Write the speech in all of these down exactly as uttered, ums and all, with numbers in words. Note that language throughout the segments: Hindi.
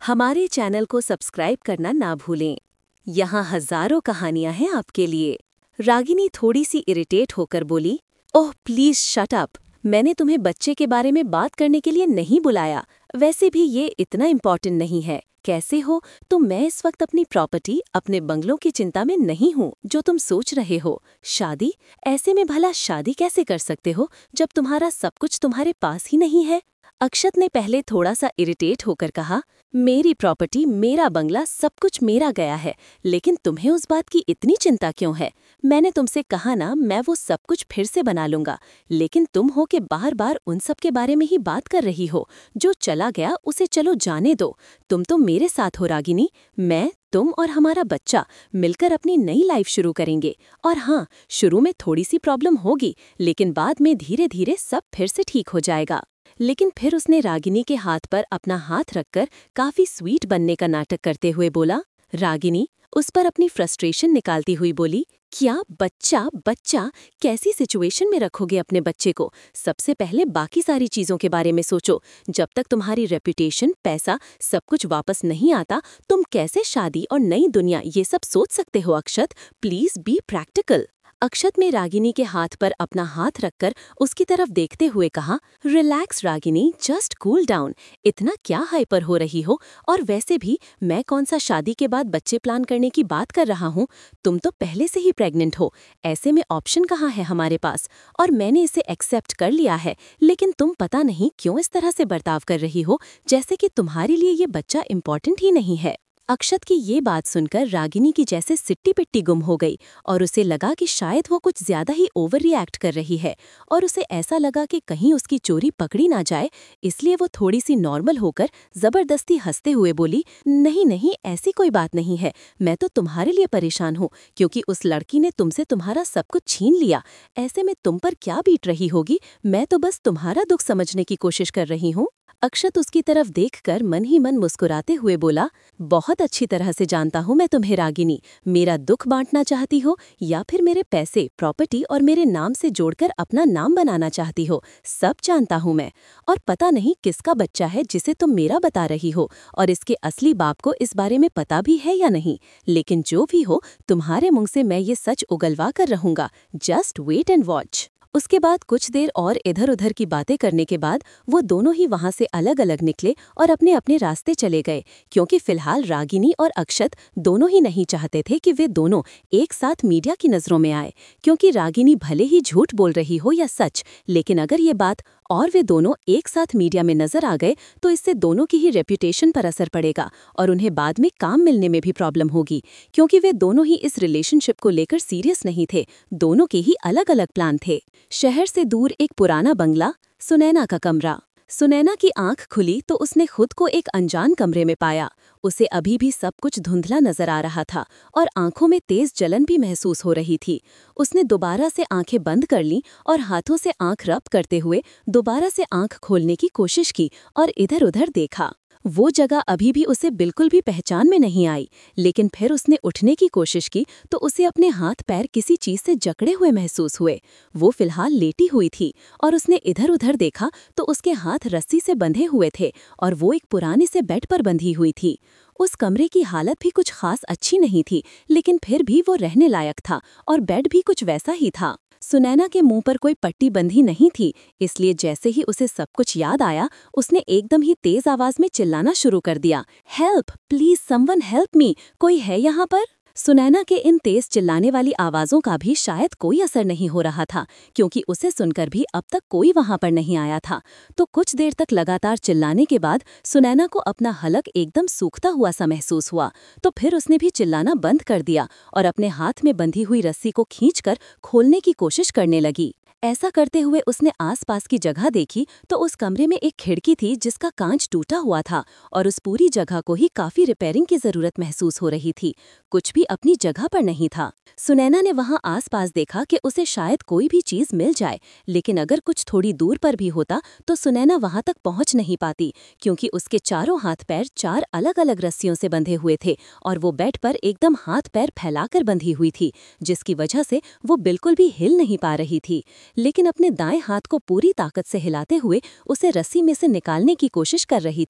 हमारे चैनल को सब्सक्राइब करना ना भूलें। यहाँ हजारों कहानियां हैं आपके लिए। रागिनी थोड़ी सी इरिटेट होकर बोली, ओह प्लीज शट अप। मैंने तुम्हें बच्चे के बारे में बात करने के लिए नहीं बुलाया। वैसे भी ये इतना इम्पोर्टेंट नहीं है। कैसे हो? तो मैं इस वक्त अपनी प्रॉपर्टी, अपने बंगलों की चिंता में नहीं हूँ जो तुम सोच रहे हो। शादी? ऐसे में भला शादी कैसे कर सकते हो जब तुम्हारा सब कुछ तुम्हारे पास ही नहीं है? अक्षत ने पहले थोड़ा सा इरिटेट होकर कहा, मेरी प्रॉपर्टी, मेरा बंगला, सब कुछ मेरा गया है, लेकिन तुम्हें उस बात की इतनी चिंता क्यों है? मैंने तुमसे कहा ना, मैं वो सब कुछ फिर से बना लूंगा, लेकिन तुम हो के बार बार उन सब के बारे में ही बात कर रही हो। जो चला गया उसे चलो जाने दो। तुम तो मेरे साथ हो रागिनी। मैं, तुम और हमारा बच्चा मिलकर अपनी नई लाइफ शुरू करेंगे। और हाँ, शुरू में थोड़ी सी प्रॉब्लम होगी, लेकिन बाद में धीरे धीरे सब फिर से ठीक हो जाएगा। लेकिन फिर उसने रागिनी के हाथ पर अपना हाथ रखकर काफी स्वीट बनने का नाटक करते हुए बोला। रागिनी उस पर अपनी फ्रस्ट्रेशन निकालती हुई बोली, क्या बच्चा बच्चा कैसी सिचुएशन में रखोगे अपने बच्चे को? सबसे पहले बाकी सारी चीजों के बारे में सोचो। जब तक तुम्हारी रेपुटेशन, पैसा, सब कुछ वापस नहीं आता, तुम कैसे शादी और नई दुनिया ये सब सोच सकते हो? Akshat, please be practical. Akshat ने रागिनी के हाथ पर अपना हाथ रखकर उसकी तरफ देखते हुए कहा, relax Ragini, just cool down. इतना क्या हाइपर हो रही हो? और वैसे भी मैं कौन सा शादी के बाद बच्चे प्लान करने की बात कर रहा हूँ? तुम तो पहले से ही प्रेग्नेंट हो। ऐसे में ऑप्शन कहाँ है हमारे पास? और मैंने इसे एक्सेप्ट कर लिया है, लेकिन तुम पता नहीं क्यों इस तरह से बर्ताव कर रही हो, जैसे कि तुम्हारे लिए ये बच्चा इम्पोर्टेंट ही नहीं है। अक्षत की ये बात सुनकर रागिनी की जैसे सिट्टी पिट्टी गुम हो गई और उसे लगा कि शायद वो कुछ ज्यादा ही ओवर रिएक्ट कर रही है, और उसे ऐसा लगा कि कहीं उसकी चोरी पकड़ी ना जाए। इसलिए वो थोड़ी सी नॉर्मल होकर जबरदस्ती हंसते हुए बोली, नहीं नहीं, ऐसी कोई बात नहीं है। मैं तो तुम्हारे लिए परेशान हूँ, क्योंकि उस लड़की ने तुमसे तुम्हारा सब कुछ छीन लिया। ऐसे में तुम पर क्या बीत रही होगी? मैं तो बस तुम्हारा दुख समझने की कोशिश कर रही हूँ। अक्षत उसकी तरफ देखकर मन ही मन मुस्कुराते हुए बोला, बहुत अच्छी तरह से जानता हूँ मैं तुम्हें रागिनी। मेरा दुख बांटना चाहती हो या फिर मेरे पैसे, प्रॉपर्टी और मेरे नाम से जोड़कर अपना नाम बनाना चाहती हो, सब जानता हूँ मैं। और पता नहीं किसका बच्चा है जिसे तुम मेरा बता रही हो, और इसके असली बाप को इस बारे में पता भी है या नहीं। लेकिन जो भी हो, तुम्हारे मुंह से मैं ये सच उगलवा कर रहूंगा। Just wait and watch. उसके बाद कुछ देर और इधर उधर की बातें करने के बाद वो दोनों ही वहां से अलग अलग निकले और अपने अपने रास्ते चले गए, क्योंकि फिलहाल रागिनी और अक्षत दोनों ही नहीं चाहते थे कि वे दोनों एक साथ मीडिया की नजरों में आए। क्योंकि रागिनी भले ही झूठ बोल रही हो या सच, लेकिन अगर ये बात और वे दोनों एक साथ मीडिया में नजर आ गए तो इससे दोनों की ही रेप्यूटेशन पर असर पड़ेगा और उन्हें बाद में काम मिलने में भी प्रॉब्लम होगी, क्योंकि वे दोनों ही इस रिलेशनशिप को लेकर सीरियस नहीं थे। दोनों के ही अलग अलग प्लान थे। शहर से दूर एक पुराना बंगला, सुनैना का कमरा। सुनैना की आंख खुली तो उसने खुद को एक अनजान कमरे में पाया। उसे अभी भी सब कुछ धुंधला नजर आ रहा था और आंखों में तेज जलन भी महसूस हो रही थी। उसने दोबारा से आंखें बंद कर लीं और हाथों से आंख रब करते हुए दोबारा से आंख खोलने की कोशिश की और इधर उधर देखा। वो जगह अभी भी उसे बिल्कुल भी पहचान में नहीं आई, लेकिन फिर उसने उठने की कोशिश की तो उसे अपने हाथ पैर किसी चीज से जकड़े हुए महसूस हुए। वो फिलहाल लेटी हुई थी और उसने इधर उधर देखा तो उसके हाथ रस्सी से बंधे हुए थे और वो एक पुराने से बेड पर बंधी हुई थी। उस कमरे की हालत भी कुछ खास अच्छी नहीं थी, लेकिन फिर भी वो रहने लायक था और बेड भी कुछ वैसा ही था। सुनैना के मुंह पर कोई पट्टी बंधी नहीं थी, इसलिए जैसे ही उसे सब कुछ याद आया उसने एकदम ही तेज आवाज में चिल्लाना शुरू कर दिया, help please, someone help me, कोई है यहाँ पर? सुनैना के इन तेज चिल्लाने वाली आवाजों का भी शायद कोई असर नहीं हो रहा था, क्योंकि उसे सुनकर भी अब तक कोई वहां पर नहीं आया था। तो कुछ देर तक लगातार चिल्लाने के बाद सुनैना को अपना हलक एकदम सूखता हुआ सा महसूस हुआ। तो फिर उसने भी चिल्लाना बंद कर दिया और अपने हाथ में बंधी हुई रस्सी को खींचकर खोलने की कोशिश करने लगी। ऐसा करते हुए उसने आसपास की जगह देखी तो उस कमरे में एक खिड़की थी जिसका कांच टूटा हुआ था और उस पूरी जगह को ही काफी रिपेयरिंग की जरूरत महसूस हो रही थी। कुछ भी अपनी जगह पर नहीं था। सुनैना ने वहां आसपास देखा कि उसे शायद कोई भी चीज मिल जाए, लेकिन अगर कुछ थोड़ी दूर पर भी होता तो सुनैना वहां तक पहुंच नहीं पाती, क्योंकि उसके चारों हाथ पैर चार अलग अलग रस्सियों से बंधे हुए थे और वो बेड पर एकदम हाथ पैर फैलाकर बंधी हुई थी, जिसकी वजह से वो बिल्कुल भी हिल नहीं पा रही थी। लेकिन अपने दाएं हाथ को पूरी ताकत से हिलाते हुए उसे रस्सी में से निकालने की कोशिश कर रही थी।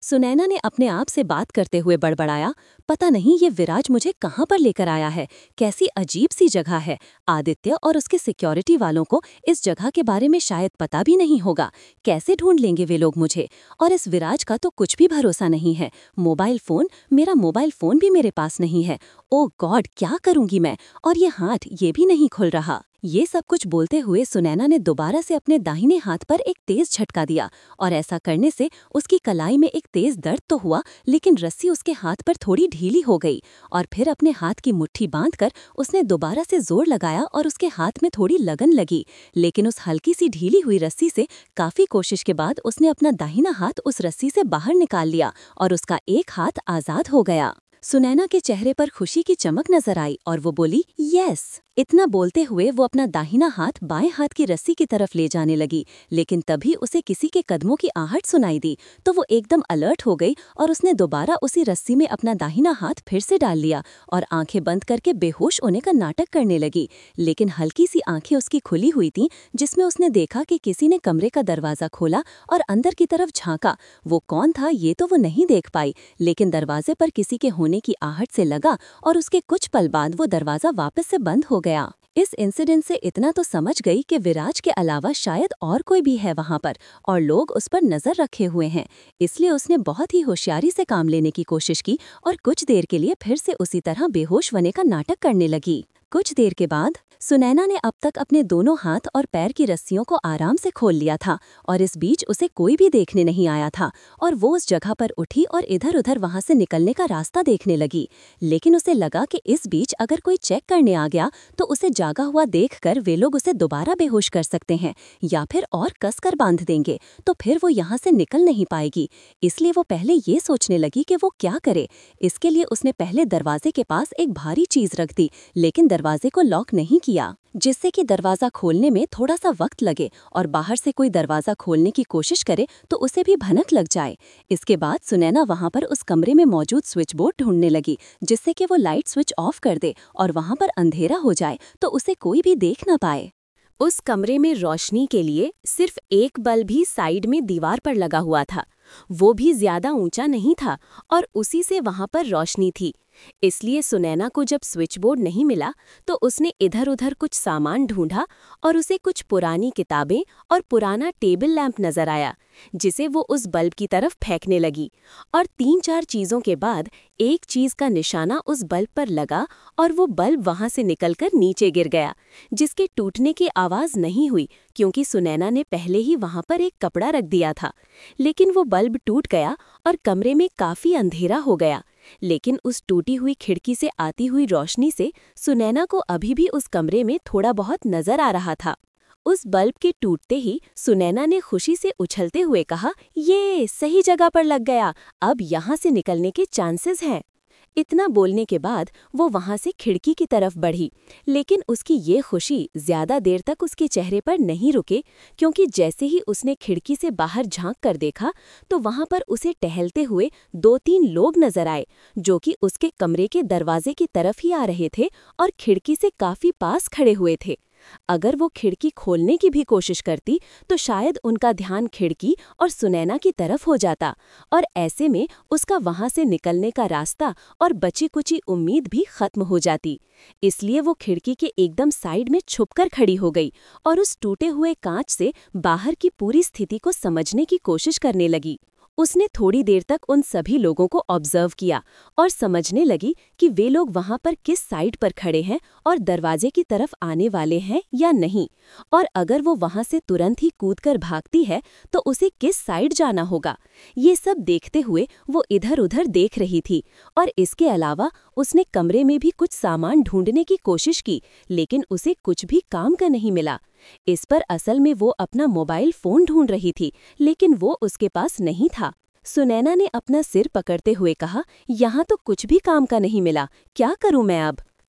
सुनैना ने अपने आप से बात करते हुए बड़बड़ाया, पता नहीं ये विराज मुझे कहाँ पर लेकर आया है, कैसी अजीब सी जगह है। आदित्य और उसके सिक्योरिटी वालों को इस जगह के बारे में शायद पता भी नहीं होगा। कैसे ढूंढ लेंगे वे लोग मुझे? और इस विराज का तो कुछ भी भरोसा नहीं है। मोबाइल फोन, मेरा मोबाइल फोन भी मेरे पास नहीं है। ओ गॉड, क्या करूंगी मैं? और ये हाथ, ये भी नहीं खुल रहा। ये सब कुछ बोलते हुए सुनैना ने दोबारा से अपने दाहिने हाथ पर एक तेज झटका दिया और ऐसा करने से उसकी कलाई में एक तेज दर्द तो हुआ, लेकिन रस्सी उसके हाथ पर थोड़ी ढीली हो गई। और फिर अपने हाथ की मुट्ठी बांधकर उसने दोबारा से जोर लगाया और उसके हाथ में थोड़ी लगन लगी, लेकिन उस हल्की सी ढीली हुई रस्सी से काफी कोशिश के बाद उसने अपना दाहिना हाथ उस रस्सी से बाहर निकाल लिया और उसका एक हाथ आजाद हो गया। सुनैना के चेहरे पर खुशी की चमक नजर आई और वो बोली, यस। इतना बोलते हुए वो अपना दाहिना हाथ बाएं हाथ की रस्सी की तरफ ले जाने लगी, लेकिन तभी उसे किसी के कदमों की आहट सुनाई दी तो वो एकदम अलर्ट हो गई और उसने दोबारा उसी रस्सी में अपना दाहिना हाथ फिर से डाल लिया और आंखें बंद करके बेहोश होने का नाटक करने लगी। लेकिन हल्की सी आंखें उसकी खुली हुई थीं, जिसमें उसने देखा कि किसी ने कमरे का दरवाजा खोला और अंदर की तरफ झांका। वो कौन था ये तो वो नहीं देख पाई, लेकिन दरवाजे पर किसी के होने की आहट से लगा और उसके कुछ पल बाद वो दरवाजा वापस से बंद हो गया। इस इंसिडेंट से इतना तो समझ गई कि विराज के अलावा शायद और कोई भी है वहां पर और लोग उस पर नजर रखे हुए हैं। इसलिए उसने बहुत ही होशियारी से काम लेने की कोशिश की और कुछ देर के लिए फिर से उसी तरह बेहोश होने का नाटक करने लगी। कुछ देर के बाद सुनैना ने अब तक अपने दोनों हाथ और पैर की रस्सियों को आराम से खोल लिया था और इस बीच उसे कोई भी देखने नहीं आया था और वो उस जगह पर उठी और इधर उधर वहां से निकलने का रास्ता देखने लगी। लेकिन उसे लगा कि इस बीच अगर कोई चेक करने आ गया तो उसे जागा हुआ देखकर वे लोग उसे दोबारा बेहोश कर सकते हैं या फिर और कसकर बांध देंगे, तो फिर वो यहाँ से निकल नहीं पाएगी। इसलिए वो पहले ये सोचने लगी कि वो क्या करे। इसके लिए उसने पहले दरवाजे के पास एक भारी चीज रख दी, लेकिन दरवाजे को लॉक नहीं किया, जिससे कि दरवाजा खोलने में थोड़ा सा वक्त लगे और बाहर से कोई दरवाजा खोलने की कोशिश करे तो उसे भी भनक लग जाए। इसके बाद सुनैना वहां पर उस कमरे में मौजूद स्विच बोर्ड ढूंढने लगी, जिससे कि वो लाइट स्विच ऑफ कर दे और वहां पर अंधेरा हो जाए तो उसे कोई भी देख न पाए। उस कमरे में रोशनी के लिए सिर्फ एक बल्ब भी साइड में दीवार पर लगा हुआ था। वो भी ज्यादा ऊंचा नहीं था और उसी से वहां पर रोशनी थी। इसलिए सुनैना को जब स्विच बोर्ड नहीं मिला तो उसने इधर उधर कुछ सामान ढूंढा और उसे कुछ पुरानी किताबें और पुराना टेबल लैंप नजर आया, जिसे वो उस बल्ब की तरफ फेंकने लगी। और तीन चार चीजों के बाद एक चीज का निशाना उस बल्ब पर लगा और वो बल्ब वहां से निकलकर नीचे गिर गया, जिसके टूटने की आवाज नहीं हुई क्योंकि सुनैना ने पहले ही वहां पर एक कपड़ा रख दिया था। लेकिन वो बल्ब टूट गया और कमरे में काफी अंधेरा हो गया। लेकिन उस टूटी हुई खिड़की से आती हुई रोशनी से सुनैना को अभी भी उस कमरे में थोड़ा बहुत नजर आ रहा था। उस बल्ब के टूटते ही सुनैना ने खुशी से उछलते हुए कहा, ये सही जगह पर लग गया, अब यहाँ से निकलने के चांसेस हैं। इतना बोलने के बाद वो वहां से खिड़की की तरफ बढ़ी, लेकिन उसकी ये खुशी ज्यादा देर तक उसके चेहरे पर नहीं रुके, क्योंकि जैसे ही उसने खिड़की से बाहर झांक कर देखा तो वहां पर उसे टहलते हुए दो तीन लोग नजर आए, जो कि उसके कमरे के दरवाजे की तरफ ही आ रहे थे और खिड़की से काफी पास खड़े हुए थे। अगर वो खिड़की खोलने की भी कोशिश करती तो शायद उनका ध्यान खिड़की और सुनैना की तरफ हो जाता और ऐसे में उसका वहां से निकलने का रास्ता और बची कुची उम्मीद भी खत्म हो जाती। इसलिए वो खिड़की के एकदम साइड में छुपकर खड़ी हो गई और उस टूटे हुए कांच से बाहर की पूरी स्थिति को समझने की कोशिश करने लगी। उसने थोड़ी देर तक उन सभी लोगों को ऑब्जर्व किया और समझने लगी कि वे लोग वहां पर किस साइड पर खड़े हैं और दरवाजे की तरफ आने वाले हैं या नहीं, और अगर वो वहां से तुरंत ही कूदकर भागती है तो उसे किस साइड जाना होगा। ये सब देखते हुए वो इधर उधर देख रही थी और इसके अलावा उसने कमरे में भी कुछ सामान ढूंढने की कोशिश की, लेकिन उसे कुछ भी काम का नहीं मिला। इस पर असल में वो अपना मोबाइल फोन ढूंढ रही थी, लेकिन वो उसके पास नहीं था। सुनैना ने अपना सिर पकड़ते हुए कहा, यहाँ तो कुछ भी काम का नहीं मिला, क्या करूं मैं अब?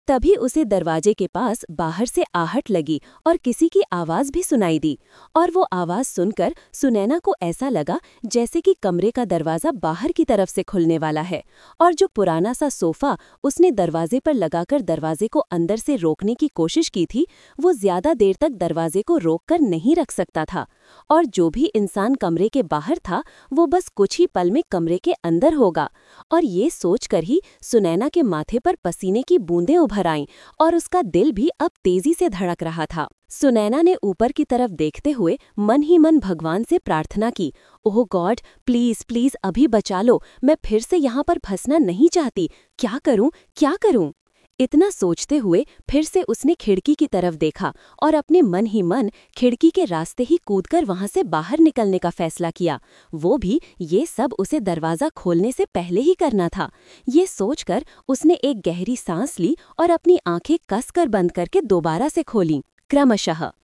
तभी उसे दरवाजे के पास बाहर से आहट लगी और किसी की आवाज़ भी सुनाई दी। और वो आवाज़ सुनकर सुनैना को ऐसा लगा जैसे कि कमरे का दरवाज़ा बाहर की तरफ से खुलने वाला है, और जो पुराना सा सोफ़ा उसने दरवाजे पर लगाकर दरवाजे को अंदर से रोकने की कोशिश की थी, वो ज़्यादा देर तक दरवाजे को रोककर नहीं रख सकता था। और जो भी इंसान कमरे के बाहर था वो बस कुछ ही पल में कमरे के अंदर होगा। और ये सोचकर ही सुनैना के माथे पर पसीने की बूंदें उभर आईं और उसका दिल भी अब तेजी से धड़क रहा था। सुनैना ने ऊपर की तरफ देखते हुए मन ही मन भगवान से प्रार्थना की, ओह गॉड, प्लीज प्लीज अभी बचा लो, मैं फिर से यहाँ पर फंसना नहीं चाहती, क्या करूँ क्या करूँ। इतना सोचते हुए फिर से उसने खिड़की की तरफ देखा और अपने मन ही मन खिड़की के रास्ते ही कूदकर वहां से बाहर निकलने का फैसला किया। वो भी ये सब उसे दरवाज़ा खोलने से पहले ही करना था। ये सोचकर उसने एक गहरी सांस ली और अपनी आंखें कसकर बंद करके दोबारा से खोलीं। क्रमशः